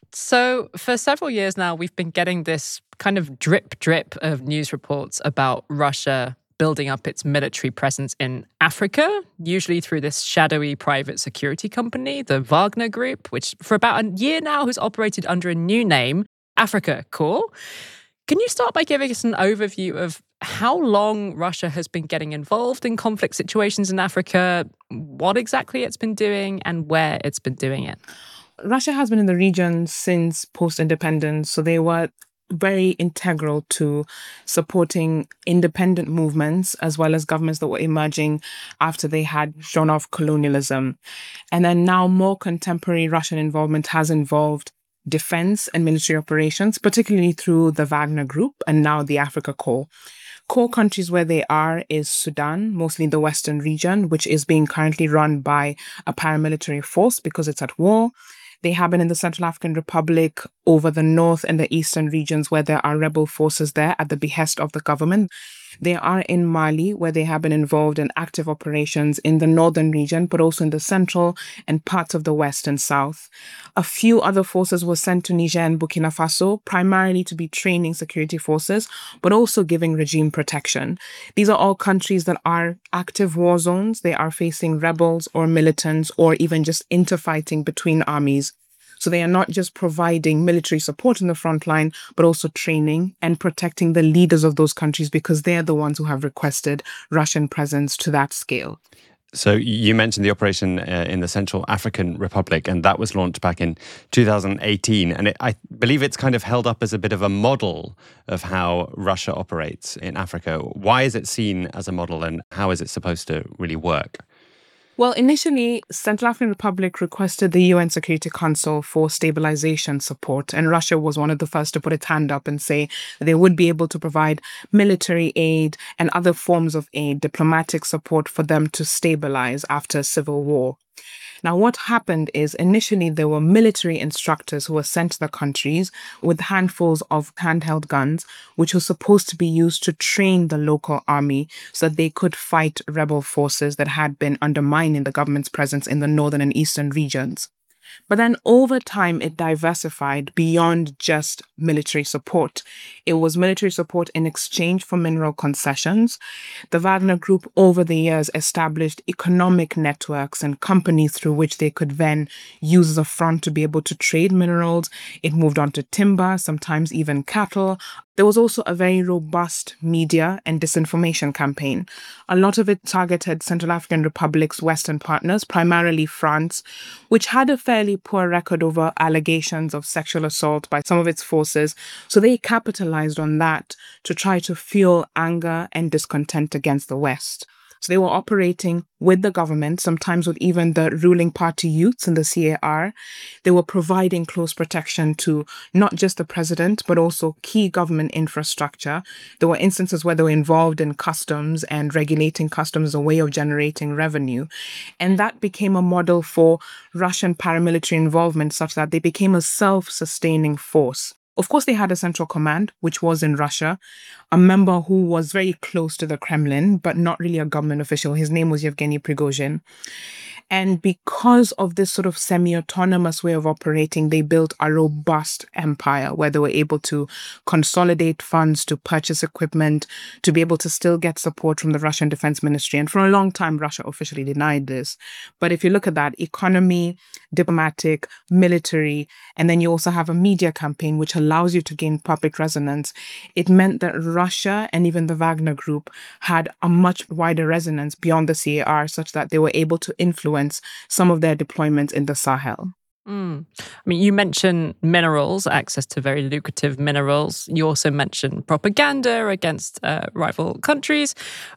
So for several years now, we've been getting this kind of drip of news reports about Russia building up its military presence in Africa, usually through this shadowy private security company, the Wagner Group, which for about a year now has operated under a new name, Africa Corps. Can you start by giving us an overview of how long Russia has been getting involved in conflict situations in Africa, what exactly it's been doing, and where it's been doing it? Russia has been in the region since post-independence, so they were very integral to supporting independent movements as well as governments that were emerging after they had shown off colonialism. And then now more contemporary Russian involvement has involved defense and military operations, particularly through the Wagner Group and now the Africa Corps. Core countries where they are is Sudan, mostly the Western region, which is being currently run by a paramilitary force because it's at war. They have been in the Central African Republic over the north and the eastern regions where there are rebel forces there at the behest of the government. They are in Mali, where they have been involved in active operations in the northern region, but also in the central and parts of the west and south. A few other forces were sent to Niger and Burkina Faso, primarily to be training security forces, but also giving regime protection. These are all countries that are active war zones. They are facing rebels or militants or even just interfighting between armies. So they are not just providing military support in the front line, but also training and protecting the leaders of those countries because they're the ones who have requested Russian presence to that scale. So you mentioned the operation in the Central African Republic, and that was launched back in 2018. And I believe it's kind of held up as a bit of a model of how Russia operates in Africa. Why is it seen as a model, and how is it supposed to really work? Well, initially, Central African Republic requested the UN Security Council for stabilization support, and Russia was one of the first to put its hand up and say they would be able to provide military aid and other forms of aid, diplomatic support for them to stabilize after civil war. Now, what happened is initially there were military instructors who were sent to the countries with handfuls of handheld guns, which were supposed to be used to train the local army so that they could fight rebel forces that had been undermining the government's presence in the northern and eastern regions. But then over time, it diversified beyond just military support. It was military support in exchange for mineral concessions. The Wagner Group over the years established economic networks and companies through which they could then use as a front to be able to trade minerals. It moved on to timber, sometimes even cattle. There was also a very robust media and disinformation campaign. A lot of it targeted Central African Republic's Western partners, primarily France, which had a fairly poor record over allegations of sexual assault by some of its forces. So they capitalized on that to try to fuel anger and discontent against the West. So they were operating with the government, sometimes with even the ruling party youths in the CAR. They were providing close protection to not just the president, but also key government infrastructure. There were instances where they were involved in customs and regulating customs as a way of generating revenue. And that became a model for Russian paramilitary involvement such that they became a self-sustaining force. Of course, they had a central command, which was in Russia, a member who was very close to the Kremlin, but not really a government official. His name was Yevgeny Prigozhin. And because of this sort of semi-autonomous way of operating, they built a robust empire where they were able to consolidate funds, to purchase equipment, to be able to still get support from the Russian Defense Ministry. And for a long time, Russia officially denied this. But if you look at that, economy, diplomatic, military, and then you also have a media campaign which allows you to gain public resonance, it meant that Russia and even the Wagner Group had a much wider resonance beyond the CAR such that they were able to influence some of their deployments in the Sahel. I mean, you mentioned minerals, access to very lucrative minerals. You also mentioned propaganda against rival countries.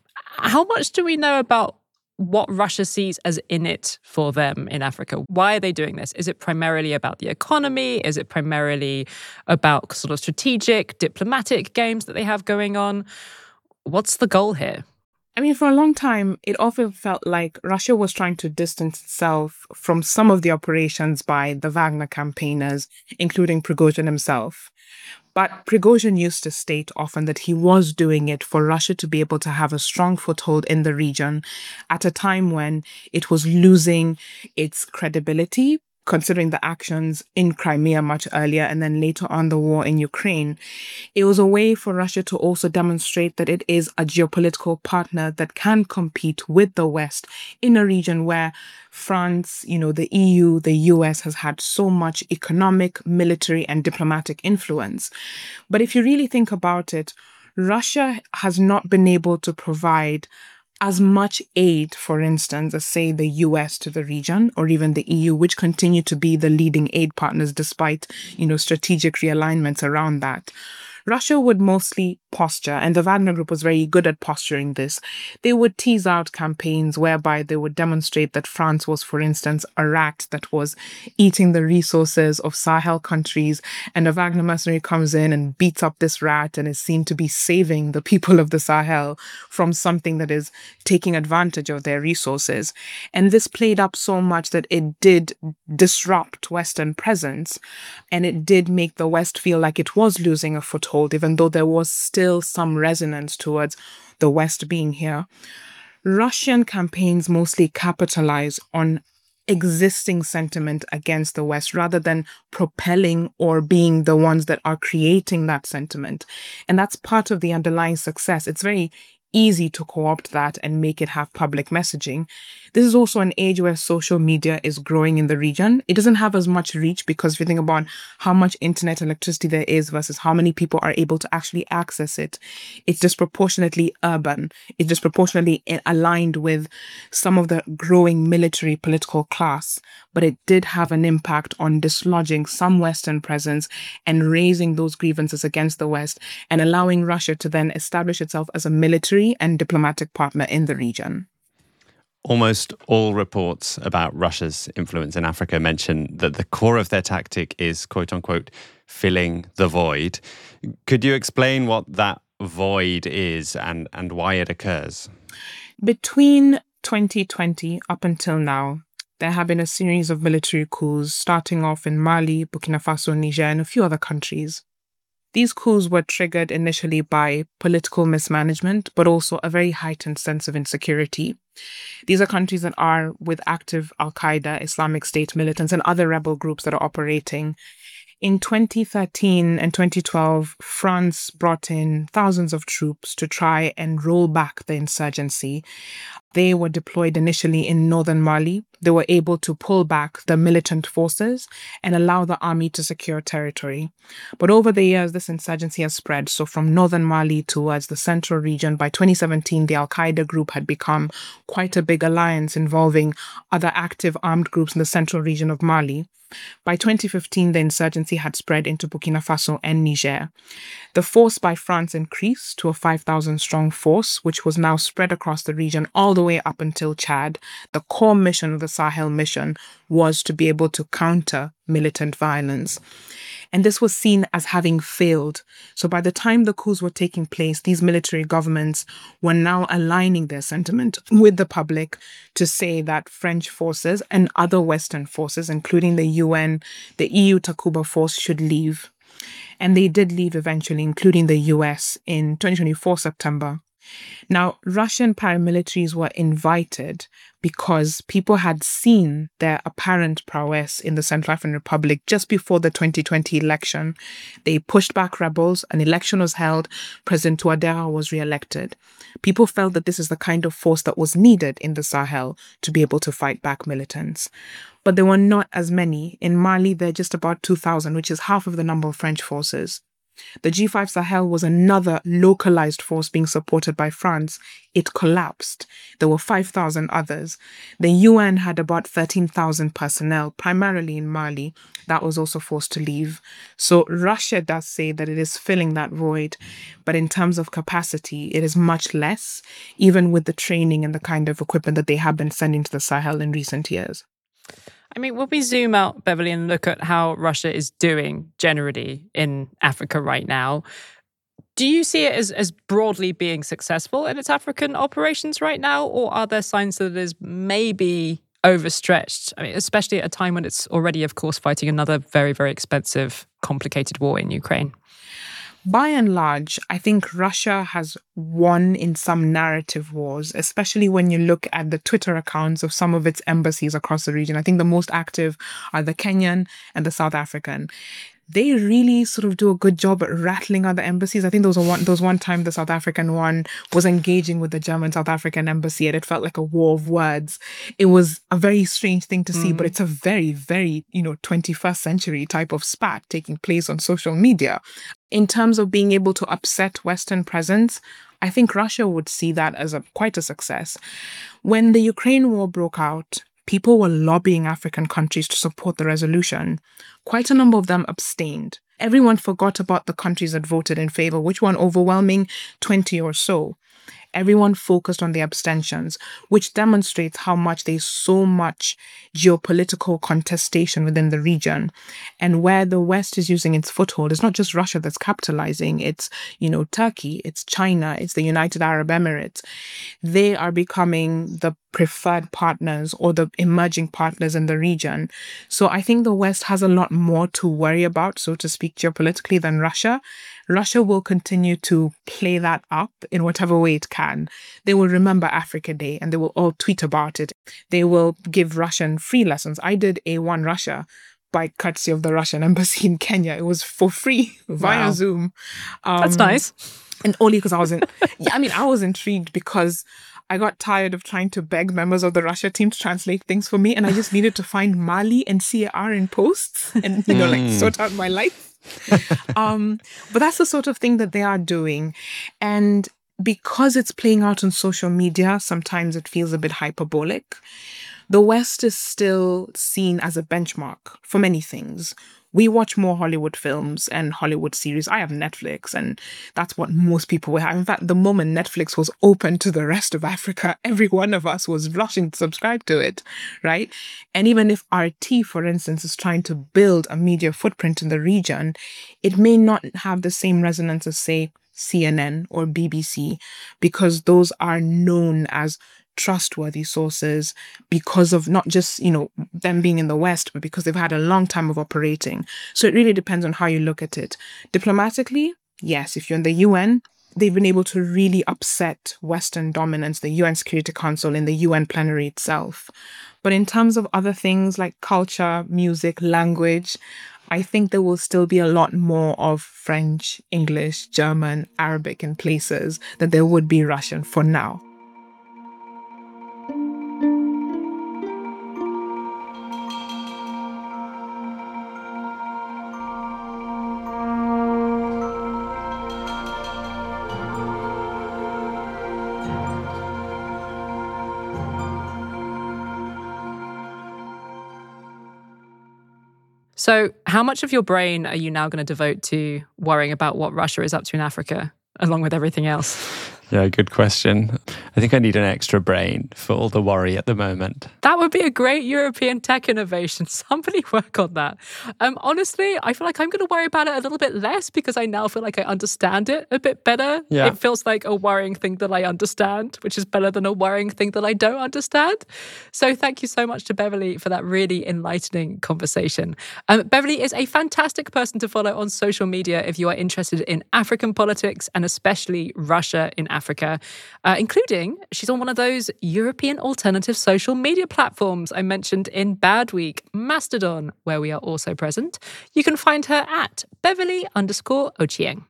How much do we know about what Russia sees as in it for them in Africa? Why are they doing this? Is it primarily about the economy? Is it primarily about sort of strategic, diplomatic games that they have going on? What's the goal here? I mean, for a long time, it often felt like Russia was trying to distance itself from some of the operations by the Wagner campaigners, including Prigozhin himself. But Prigozhin used to state often that he was doing it for Russia to be able to have a strong foothold in the region at a time when it was losing its credibility, considering the actions in Crimea much earlier and then later on the war in Ukraine. It was a way for Russia to also demonstrate that it is a geopolitical partner that can compete with the West in a region where France, the EU, the US has had so much economic, military, and diplomatic influence. But if you really think about it, Russia has not been able to provide as much aid, for instance, as, say, the US to the region or even the EU, which continue to be the leading aid partners despite, strategic realignments around that. Russia would mostly posture, and the Wagner Group was very good at posturing this. They would tease out campaigns whereby they would demonstrate that France was, for instance, a rat that was eating the resources of Sahel countries, and a Wagner mercenary comes in and beats up this rat and is seen to be saving the people of the Sahel from something that is taking advantage of their resources. And this played up so much that it did disrupt Western presence, and it did make the West feel like it was losing a foothold, even though there was still some resonance towards the West being here. Russian campaigns mostly capitalize on existing sentiment against the West rather than propelling or being the ones that are creating that sentiment. And that's part of the underlying success. It's very easy to co-opt that and make it have public messaging. This is also an age where social media is growing in the region. It doesn't have as much reach because if you think about how much internet electricity there is versus how many people are able to actually access it, it's disproportionately urban. It's disproportionately aligned with some of the growing military political class. But it did have an impact on dislodging some Western presence and raising those grievances against the West and allowing Russia to then establish itself as a military and diplomatic partner in the region. Almost all reports about Russia's influence in Africa mention that the core of their tactic is, quote unquote, filling the void. Could you explain what that void is and why it occurs? Between 2020 up until now, there have been a series of military coups starting off in Mali, Burkina Faso, Niger, and a few other countries. These coups were triggered initially by political mismanagement, but also a very heightened sense of insecurity. These are countries that are with active Al-Qaeda, Islamic State militants, and other rebel groups that are operating. In 2013 and 2012, France brought in thousands of troops to try and roll back the insurgency. They were deployed initially in northern Mali. They were able to pull back the militant forces and allow the army to secure territory. But over the years, this insurgency has spread. So from northern Mali towards the central region, by 2017, the Al-Qaeda group had become quite a big alliance involving other active armed groups in the central region of Mali. By 2015, the insurgency had spread into Burkina Faso and Niger. The force by France increased to a 5,000-strong force, which was now spread across the region all the way up until Chad. The core mission of the Sahel mission was to be able to counter militant violence. And this was seen as having failed. So by the time the coups were taking place, these military governments were now aligning their sentiment with the public to say that French forces and other Western forces, including the UN, the EU Takuba force, should leave. And they did leave eventually, including the US in 2024 September. Now, Russian paramilitaries were invited because people had seen their apparent prowess in the Central African Republic just before the 2020 election. They pushed back rebels, an election was held, President Touadéra was re-elected. People felt that this is the kind of force that was needed in the Sahel to be able to fight back militants. But there were not as many. In Mali, there are just about 2,000, which is half of the number of French forces. The G5 Sahel was another localized force being supported by France. It collapsed. There were 5,000 others. The UN had about 13,000 personnel, primarily in Mali. That was also forced to leave. So Russia does say that it is filling that void, but in terms of capacity, it is much less, even with the training and the kind of equipment that they have been sending to the Sahel in recent years. I mean, when we zoom out, Beverly, and look at how Russia is doing generally in Africa right now, do you see it as broadly being successful in its African operations right now, or are there signs that it is maybe overstretched? I mean, especially at a time when it's already, of course, fighting another very, very expensive, complicated war in Ukraine. By and large, I think Russia has won in some narrative wars, especially when you look at the Twitter accounts of some of its embassies across the region. I think the most active are the Kenyan and the South African. They really sort of do a good job at rattling other embassies. I think there was one time the South African one was engaging with the German South African embassy, and it felt like a war of words. It was a very strange thing to see, but it's a very, very, 21st century type of spat taking place on social media. In terms of being able to upset Western presence, I think Russia would see that as quite a success. When the Ukraine war broke out, people were lobbying African countries to support the resolution. Quite a number of them abstained. Everyone forgot about the countries that voted in favor, which were an overwhelming 20 or so. Everyone focused on the abstentions, which demonstrates how much there's so much geopolitical contestation within the region. And where the West is using its foothold, it's not just Russia that's capitalizing. It's, Turkey, it's China, it's the United Arab Emirates. They are becoming the preferred partners or the emerging partners in the region. So I think the West has a lot more to worry about, so to speak, geopolitically than Russia. Russia will continue to play that up in whatever way it can. They will remember Africa Day and they will all tweet about it. They will give Russian free lessons. I did A1 Russia by courtesy of the Russian embassy in Kenya. It was for free via Zoom. That's nice. And only because I was intrigued because I got tired of trying to beg members of the Russia team to translate things for me. And I just needed to find Mali and CAR in posts and, sort out my life. But that's the sort of thing that they are doing. And because it's playing out on social media, sometimes it feels a bit hyperbolic. The West is still seen as a benchmark for many things. We watch more Hollywood films and Hollywood series. I have Netflix, and that's what most people will have. In fact, the moment Netflix was open to the rest of Africa, every one of us was rushing to subscribe to it, right? And even if RT, for instance, is trying to build a media footprint in the region, it may not have the same resonance as, say, CNN or BBC, because those are known as trustworthy sources because of not just, them being in the West, but because they've had a long time of operating. So it really depends on how you look at it. Diplomatically, yes, if you're in the UN, they've been able to really upset Western dominance, the UN Security Council in the UN plenary itself. But in terms of other things like culture, music, language, I think there will still be a lot more of French, English, German, Arabic in places than there would be Russian for now. So how much of your brain are you now going to devote to worrying about what Russia is up to in Africa, along with everything else? Yeah, good question. I think I need an extra brain for all the worry at the moment. That would be a great European tech innovation. Somebody work on that. Honestly, I feel like I'm going to worry about it a little bit less because I now feel like I understand it a bit better. Yeah. It feels like a worrying thing that I understand, which is better than a worrying thing that I don't understand. So thank you so much to Beverly for that really enlightening conversation. Beverly is a fantastic person to follow on social media if you are interested in African politics and especially Russia in Africa, including she's on one of those European alternative social media platforms I mentioned in Bad Week, Mastodon, where we are also present. You can find her at Beverly_Ochieng.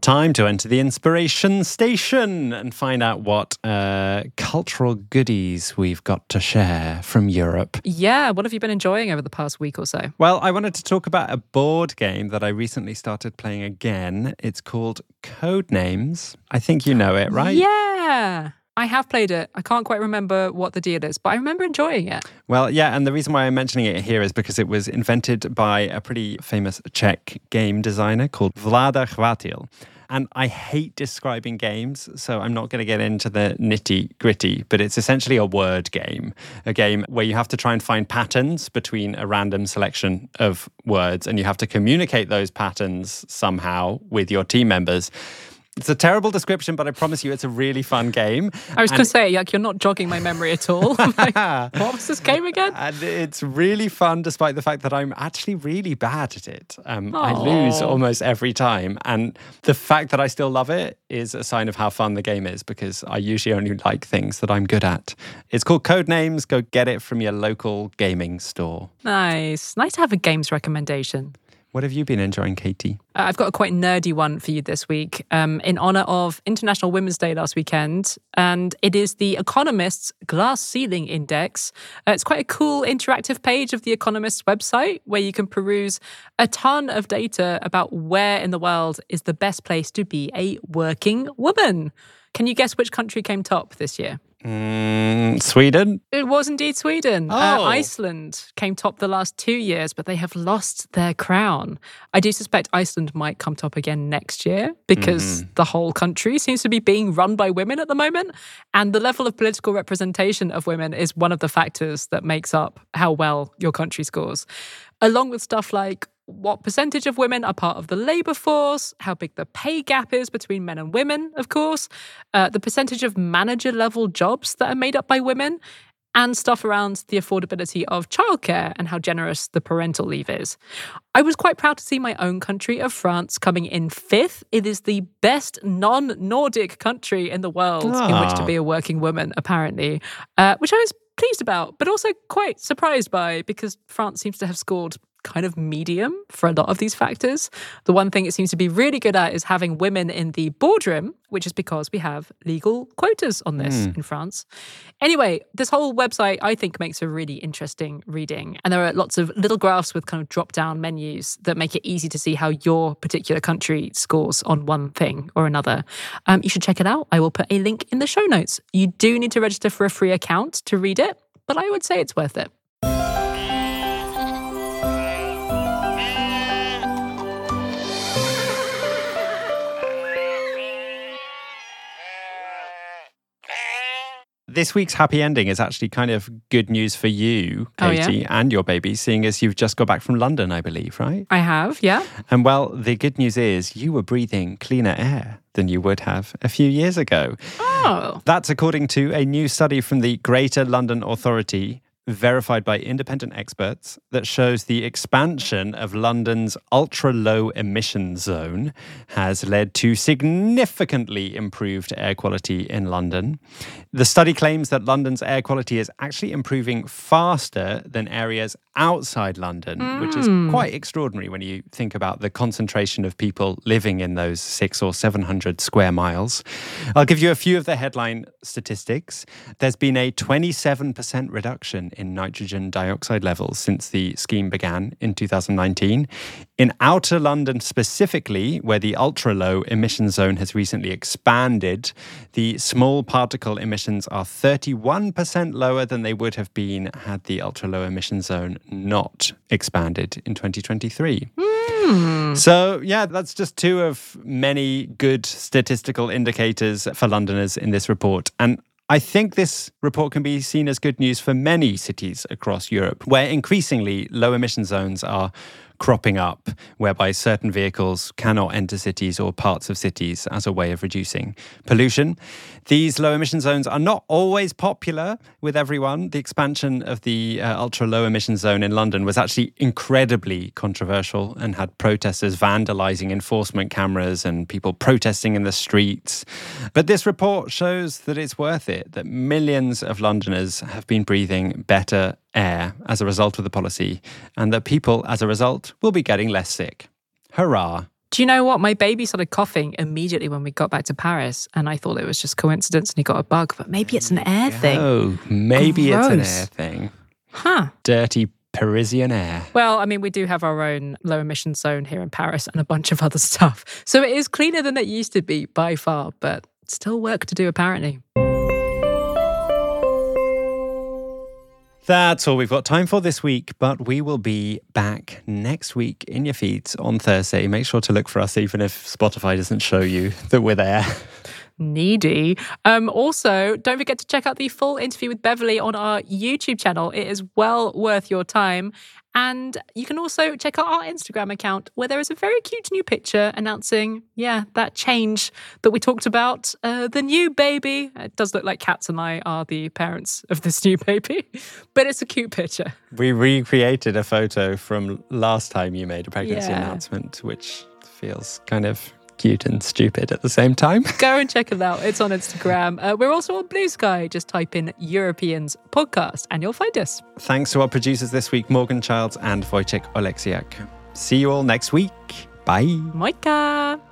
Time to enter the inspiration station and find out what cultural goodies we've got to share from Europe. Yeah, what have you been enjoying over the past week or so? Well, I wanted to talk about a board game that I recently started playing again. It's called Codenames. I think you know it, right? Yeah. I have played it. I can't quite remember what the deal is, but I remember enjoying it. Well, yeah, and the reason why I'm mentioning it here is because it was invented by a pretty famous Czech game designer called Vlada Chvátil. And I hate describing games, so I'm not going to get into the nitty-gritty, but it's essentially a word game, a game where you have to try and find patterns between a random selection of words, and you have to communicate those patterns somehow with your team members. It's a terrible description, but I promise you it's a really fun game. I was going to say, like, you're not jogging my memory at all. Like, what was this game again? And it's really fun, despite the fact that I'm actually really bad at it. I lose almost every time. And the fact that I still love it is a sign of how fun the game is, because I usually only like things that I'm good at. It's called Codenames. Go get it from your local gaming store. Nice. Nice to have a games recommendation. What have you been enjoying, Katie? I've got a quite nerdy one for you this week in honour of International Women's Day last weekend. And it is The Economist's Glass Ceiling Index. It's quite a cool interactive page of The Economist's website where you can peruse a ton of data about where in the world is the best place to be a working woman. Can you guess which country came top this year? Sweden? It was indeed Sweden. Oh. Iceland came top the last 2 years, but they have lost their crown. I do suspect Iceland might come top again next year because the whole country seems to be being run by women at the moment. And the level of political representation of women is one of the factors that makes up how well your country scores. Along with stuff like what percentage of women are part of the labour force, how big the pay gap is between men and women, of course, the percentage of manager-level jobs that are made up by women, and stuff around the affordability of childcare and how generous the parental leave is. I was quite proud to see my own country of France coming in 5th. It is the best non-Nordic country in the world in which to be a working woman, apparently, which I was pleased about, but also quite surprised by, because France seems to have scored kind of medium for a lot of these factors. The one thing it seems to be really good at is having women in the boardroom, which is because we have legal quotas on this in France. Anyway, this whole website, I think, makes a really interesting reading. And there are lots of little graphs with kind of drop-down menus that make it easy to see how your particular country scores on one thing or another. You should check it out. I will put a link in the show notes. You do need to register for a free account to read it, but I would say it's worth it. This week's happy ending is actually kind of good news for you, Katie, and your baby, seeing as you've just got back from London, I believe, right? I have, yeah. And well, the good news is you were breathing cleaner air than you would have a few years ago. Oh. That's according to a new study from the Greater London Authority, verified by independent experts, that shows the expansion of London's ultra-low emission zone has led to significantly improved air quality in London. The study claims that London's air quality is actually improving faster than areas outside London, which is quite extraordinary when you think about the concentration of people living in those 600 or 700 square miles. I'll give you a few of the headline statistics. There's been a 27% reduction in nitrogen dioxide levels since the scheme began in 2019. In outer London specifically, where the ultra-low emission zone has recently expanded, the small particle emissions are 31% lower than they would have been had the ultra-low emission zone not expanded in 2023. So, yeah, that's just two of many good statistical indicators for Londoners in this report. And I think this report can be seen as good news for many cities across Europe, where increasingly low emission zones are cropping up, whereby certain vehicles cannot enter cities or parts of cities as a way of reducing pollution. These low emission zones are not always popular with everyone. The expansion of the ultra-low emission zone in London was actually incredibly controversial and had protesters vandalising enforcement cameras and people protesting in the streets. But this report shows that it's worth it, that millions of Londoners have been breathing better air as a result of the policy, and that people, as a result, will be getting less sick. Hurrah Do you know what? My baby started coughing immediately when we got back to Paris, and I thought it was just coincidence and he got a bug, but maybe it's an air thing. Oh, maybe it's an Gross. air thing. Huh. Dirty Parisian air. Well, I mean, we do have our own low emission zone here in Paris and a bunch of other stuff. So it is cleaner than it used to be by far, but still work to do apparently. That's all we've got time for this week, but we will be back next week in your feeds on Thursday. Make sure to look for us even if Spotify doesn't show you that we're there. Needy. Also, don't forget to check out the full interview with Beverly on our YouTube channel. It is well worth your time. And you can also check out our Instagram account where there is a very cute new picture announcing, that change that we talked about, the new baby. It does look like Katz and I are the parents of this new baby, but it's a cute picture. We recreated a photo from last time you made a pregnancy Yeah. announcement, which feels kind of cute and stupid at the same time. Go and check it out. It's on Instagram. We're also on Blue Sky. Just type in Europeans Podcast and you'll find us. Thanks to our producers this week, Morgan Childs and Wojciech Oleksiak. See you all next week. Bye. Moika!